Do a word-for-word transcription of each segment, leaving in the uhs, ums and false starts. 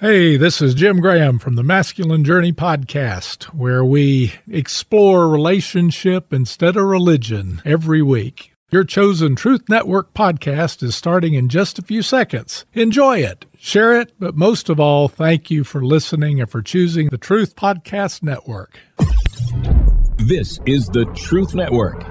Hey, this is Jim Graham from the Masculine Journey podcast, where we explore relationship instead of religion every week. Your chosen Truth Network podcast is starting in just a few seconds. Enjoy it, share it, but most of all, thank you for listening and for choosing the Truth Podcast Network. This is the Truth Network.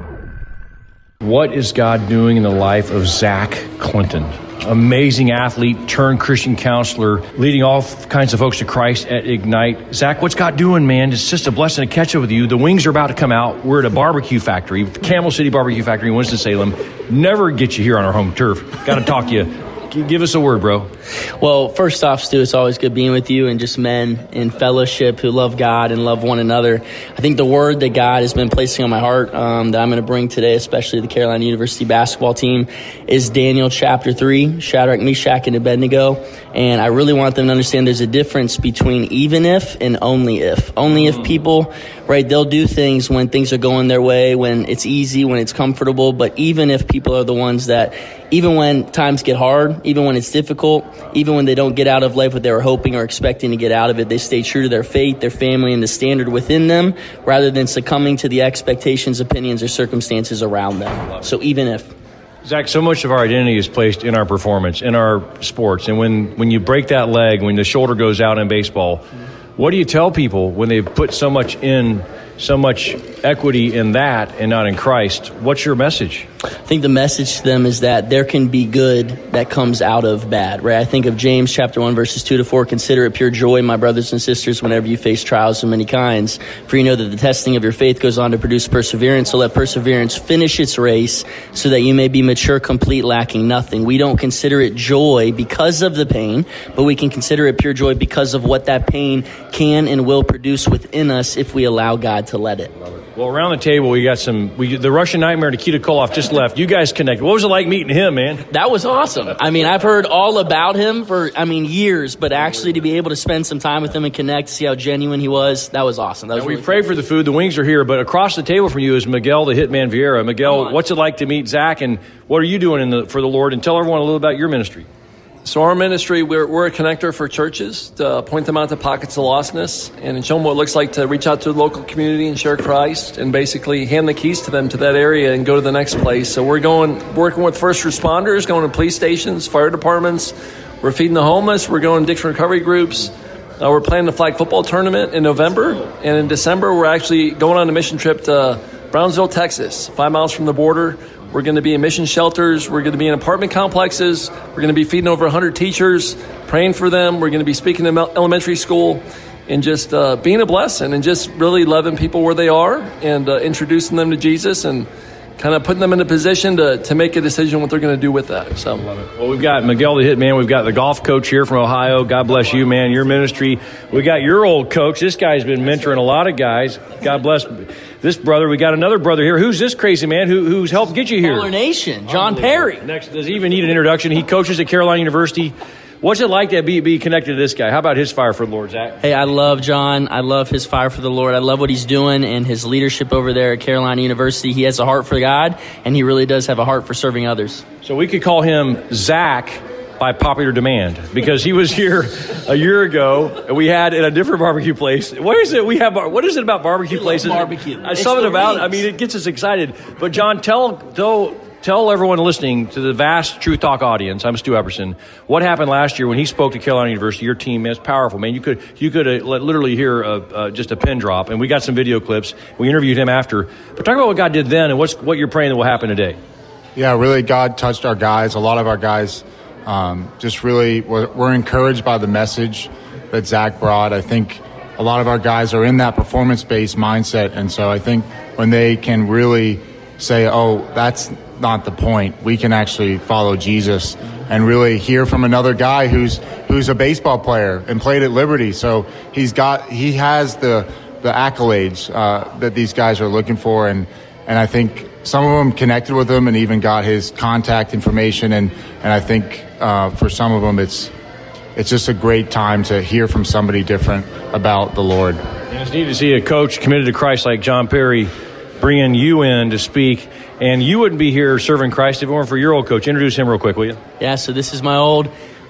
What is God doing in the life of Zach Clinton? Amazing athlete turned Christian counselor, leading all kinds of folks to Christ at Ignite. Zach, what's God doing, man? It's just a blessing to catch up with you. The wings are about to come out. We're at a barbecue factory, Camel City Barbecue Factory in Winston-Salem. Never get you here on our home turf. Got to talk to you. Give us a word, bro. Well, first off, Stu, it's always good being with you and just men in fellowship who love God and love one another. I think the word that God has been placing on my heart um, that I'm going to bring today, especially the Carolina University basketball team, is Daniel chapter three, Shadrach, Meshach, and Abednego. And I really want them to understand there's a difference between even if and only if. Only if people, right, they'll do things when things are going their way, when it's easy, when it's comfortable. But even if people are the ones that, even when times get hard, even when it's difficult, even when they don't get out of life what they were hoping or expecting to get out of it, they stay true to their faith, their family, and the standard within them, rather than succumbing to the expectations, opinions, or circumstances around them. So even if. Zach, so much of our identity is placed in our performance, in our sports. And when, when you break that leg, when the shoulder goes out in baseball, what do you tell people when they've put so much in, so much equity in that and not in Christ? What's your message? I think the message to them is that there can be good that comes out of bad, right? I think of James chapter one, verses two to four. Consider it pure joy, my brothers and sisters, whenever you face trials of many kinds. For you know that the testing of your faith goes on to produce perseverance. So let perseverance finish its race so that you may be mature, complete, lacking nothing. We don't consider it joy because of the pain, but we can consider it pure joy because of what that pain can and will produce within us if we allow God to let it. Well, around the table, we got some, we, the Russian Nightmare, Nikita Koloff just left. You guys connected. What was it like meeting him, man? That was awesome. I mean, I've heard all about him for, I mean, years, but actually to be able to spend some time with him and connect, see how genuine he was, that was awesome. That was and really we prayed cool. for the food. The wings are here, but across the table from you is Miguel, the Hitman Vieira. Miguel, what's it like to meet Zach, and what are you doing in the, for the Lord? And tell everyone a little about your ministry. So our ministry, we're, we're a connector for churches to point them out to pockets of lostness and show them what it looks like to reach out to the local community and share Christ and basically hand the keys to them to that area and go to the next place. So we're going, working with first responders, going to police stations, fire departments. We're feeding the homeless. We're going to addiction recovery groups. Uh, we're playing the flag football tournament in November. And in December, we're actually going on a mission trip to Brownsville, Texas, five miles from the border. We're going to be in mission shelters. We're going to be in apartment complexes. We're going to be feeding over one hundred teachers, praying for them. We're going to be speaking in elementary school and just uh, being a blessing and just really loving people where they are and uh, introducing them to Jesus and kind of putting them in a position to, to make a decision what they're going to do with that. So, well, we've got Miguel the Hitman. We've got the golf coach here from Ohio. God bless you, man, your ministry. We got your old coach. This guy's been mentoring a lot of guys. God bless this brother. We got another brother here. Who's this crazy man who, who's helped get you here? Baller Nation, John Perry. Next, does he even need an introduction? He coaches at Carolina University. What's it like to be, be connected to this guy? How about his fire for the Lord, Zach? Hey, I love John. I love his fire for the Lord. I love what he's doing and his leadership over there at Carolina University. He has a heart for God, and he really does have a heart for serving others. So we could call him Zach by popular demand because he was here a year ago and we had at a different barbecue place. What is it? We have, what is it about barbecue we places? Barbecue. I saw it about, I mean, it gets us excited. But John, tell, tell, Tell everyone listening to the vast Truth Talk audience, I'm Stu Epperson, what happened last year when he spoke to Carolina University, your team. Man, it's powerful, man. You could you could uh, literally hear a, uh, just a pin drop, and we got some video clips. We interviewed him after. But talk about what God did then and what's what you're praying that will happen today. Yeah, really, God touched our guys. A lot of our guys um, just really were, were encouraged by the message that Zach brought. I think a lot of our guys are in that performance-based mindset, and so I think when they can really say, oh, that's not the point. We can actually follow Jesus and really hear from another guy who's who's a baseball player and played at Liberty. So he's got he has the the accolades uh, that these guys are looking for, and and I think some of them connected with him and even got his contact information, and and I think uh, for some of them it's it's just a great time to hear from somebody different about the Lord. And it's neat to see a coach committed to Christ like John Perry bringing you in to speak. And you wouldn't be here serving Christ if it weren't for your old coach. Introduce him real quick, will you? Yeah, so this is my old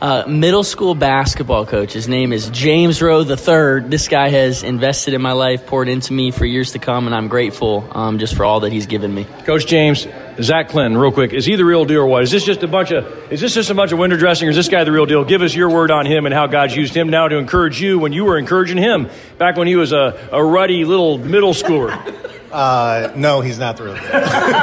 Uh, middle school basketball coach. His name is James Rowe the third. This guy has invested in my life, poured into me for years to come, and I'm grateful um, just for all that he's given me. Coach James, Zach Clinton, real quick, is he the real deal or what? Is this just a bunch of is this just a bunch of window dressing, or is this guy the real deal? Give us your word on him and how God's used him now to encourage you when you were encouraging him back when he was a, a ruddy little middle schooler. Uh, no, he's not the real deal.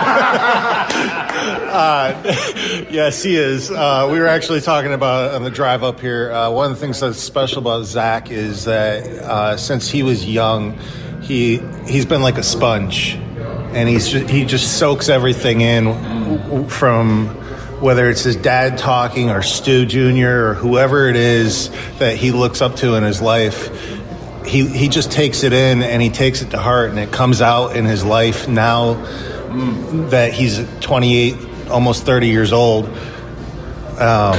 uh, yes, he is. Uh, we were actually talking about on the drive up here. Uh, one of the things that's special about Zach is that uh, since he was young, he he's been like a sponge, and he's just, he just soaks everything in from whether it's his dad talking or Stu Junior or whoever it is that he looks up to in his life. He he just takes it in and he takes it to heart, and it comes out in his life now that he's twenty-eight, almost thirty years old. Um,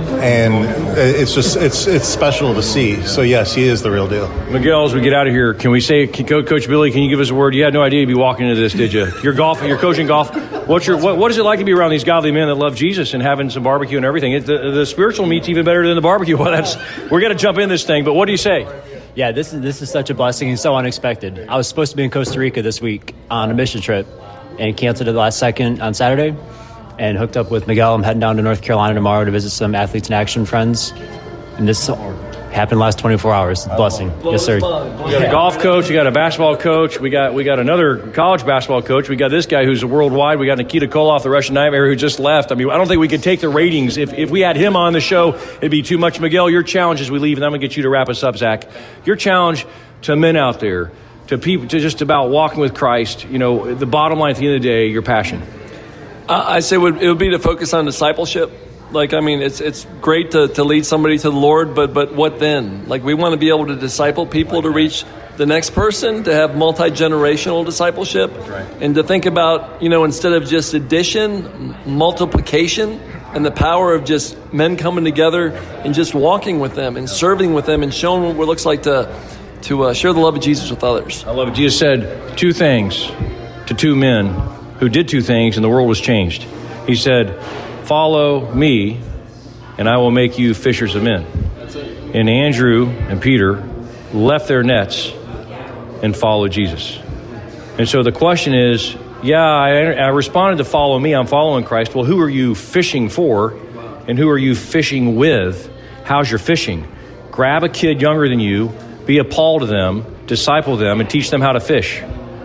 and it's just it's it's special to see. So yes, he is the real deal. Miguel, as we get out of here, can we say, can, Coach Billy, can you give us a word? You had no idea you'd be walking into this, did you? You're golfing, you're coaching golf. What's your what, what is it like to be around these godly men that love Jesus and having some barbecue and everything? It, the, the spiritual meat's even better than the barbecue. Well, that's we're gonna jump in this thing. But what do you say? Yeah, this is this is such a blessing and so unexpected. I was supposed to be in Costa Rica this week on a mission trip and canceled at the last second on Saturday and hooked up with Miguel. I'm heading down to North Carolina tomorrow to visit some Athletes in Action friends. And this happened last twenty-four hours. Blessing. Yes, sir. We got a golf coach. We got a basketball coach. We got we got another college basketball coach. We got this guy who's worldwide. We got Nikita Koloff, the Russian nightmare, who just left. I mean, I don't think we could take the ratings. If if we had him on the show, it'd be too much. Miguel, your challenge as we leave, and I'm going to get you to wrap us up, Zach. Your challenge to men out there, to people, to just about walking with Christ, you know, the bottom line at the end of the day, your passion. Uh, I say it would, it would be to focus on discipleship. Like, I mean, it's it's great to, to lead somebody to the Lord, but but what then? Like, we want to be able to disciple people to reach the next person, to have multi-generational discipleship, right. And to think about, you know, instead of just addition, multiplication, and the power of just men coming together and just walking with them and serving with them and showing what it looks like to to uh, share the love of Jesus with others. I love it. Jesus said two things to two men who did two things, and the world was changed. He said, "Follow me, and I will make you fishers of men." And Andrew and Peter left their nets and followed Jesus. And so the question is, yeah, I, I responded to follow me. I'm following Christ. Well, who are you fishing for, and who are you fishing with? How's your fishing? Grab a kid younger than you, be a Paul to them, disciple them, and teach them how to fish.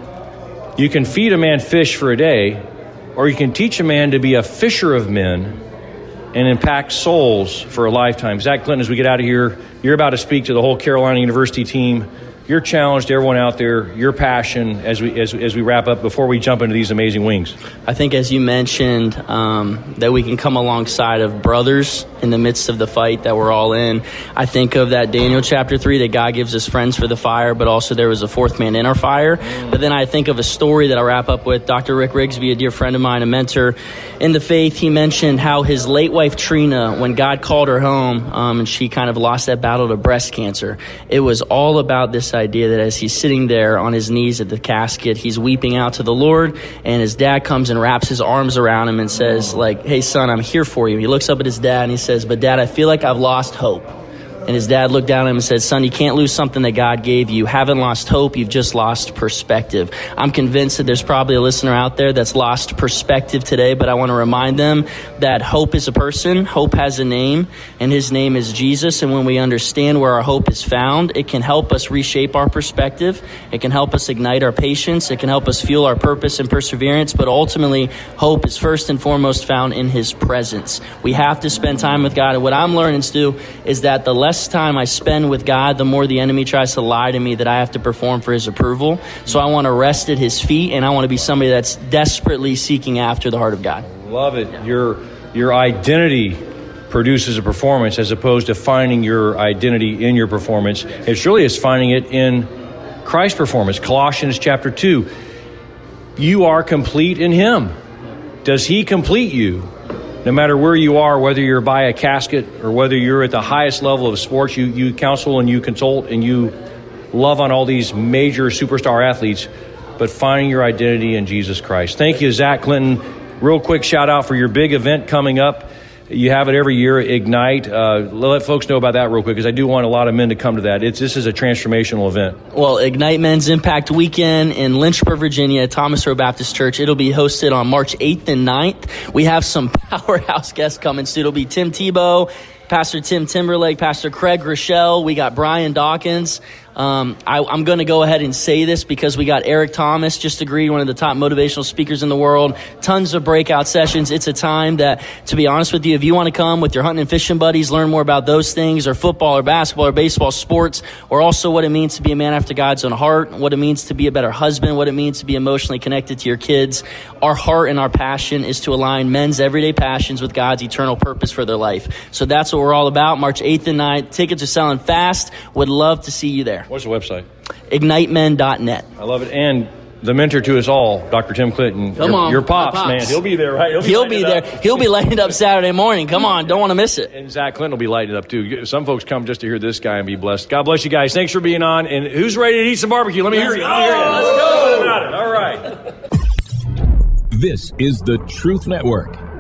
You can feed a man fish for a day, or you can teach a man to be a fisher of men and impact souls for a lifetime. Zach Clinton, as we get out of here, you're about to speak to the whole Carolina University team. Your challenge to everyone out there, your passion as we as, as we wrap up before we jump into these amazing wings. I think, as you mentioned, um, that we can come alongside of brothers in the midst of the fight that we're all in. I think of that Daniel chapter three, that God gives us friends for the fire, but also there was a fourth man in our fire. But then I think of a story that I'll wrap up with. Doctor Rick Rigsby, a dear friend of mine, a mentor in the faith, he mentioned how his late wife Trina, when God called her home um, and she kind of lost that battle to breast cancer, it was all about this idea that as he's sitting there on his knees at the casket, he's weeping out to the Lord, and his dad comes and wraps his arms around him and says, like, "Hey, son, I'm here for you." He looks up at his dad and he says, "But Dad, I feel like I've lost hope." And his dad looked down at him and said, "Son, you can't lose something that God gave you. You haven't lost hope. You've just lost perspective." I'm convinced that there's probably a listener out there that's lost perspective today, but I want to remind them that hope is a person. Hope has a name, and his name is Jesus. And when we understand where our hope is found, it can help us reshape our perspective. It can help us ignite our patience. It can help us fuel our purpose and perseverance. But ultimately, hope is first and foremost found in his presence. We have to spend time with God. And what I'm learning, Stu, is that the less time I spend with God, the more the enemy tries to lie to me that I have to perform for his approval. So I want to rest at his feet, and I want to be somebody that's desperately seeking after the heart of God. Love it. Yeah. Your your identity produces a performance as opposed to finding your identity in your performance. It really is finding it in Christ's performance. Colossians chapter two. You are complete in him. Does he complete you? No matter where you are, whether you're by a casket or whether you're at the highest level of sports, you, you counsel and you consult and you love on all these major superstar athletes, but finding your identity in Jesus Christ. Thank you, Zach Clinton. Real quick shout out for your big event coming up You have it every year, Ignite. Uh, let folks know about that real quick, because I do want a lot of men to come to that. It's, this is a transformational event. Well, Ignite Men's Impact Weekend in Lynchburg, Virginia, Thomas Rowe Baptist Church. It'll be hosted on March eighth and ninth. We have some powerhouse guests coming soon. It'll be Tim Tebow, Pastor Tim Timberlake, Pastor Craig Rochelle. We got Brian Dawkins. Um, I, I'm going to go ahead and say this because we got Eric Thomas, just agreed, one of the top motivational speakers in the world. Tons of breakout sessions. It's a time that, to be honest with you, if you want to come with your hunting and fishing buddies, learn more about those things, or football or basketball or baseball, sports, or also what it means to be a man after God's own heart, what it means to be a better husband, what it means to be emotionally connected to your kids. Our heart and our passion is to align men's everyday passions with God's eternal purpose for their life. So that's what we're all about. March eighth and ninth. Tickets are selling fast. Would love to see you there. What's the website? ignite men dot net. I love it. And the mentor to us all, Doctor Tim Clinton. Come your, on. Your pops, pops, man. He'll be there, right? He'll be, He'll be there. Up. He'll be lighting up Saturday morning. Come on. Don't want to miss it. And Zach Clinton will be lighting it up, too. Some folks come just to hear this guy and be blessed. God bless you guys. Thanks for being on. And who's ready to eat some barbecue? Let me Let's hear you. Go. Let me hear you. Let's go. About it. All right. This is the Truth Network.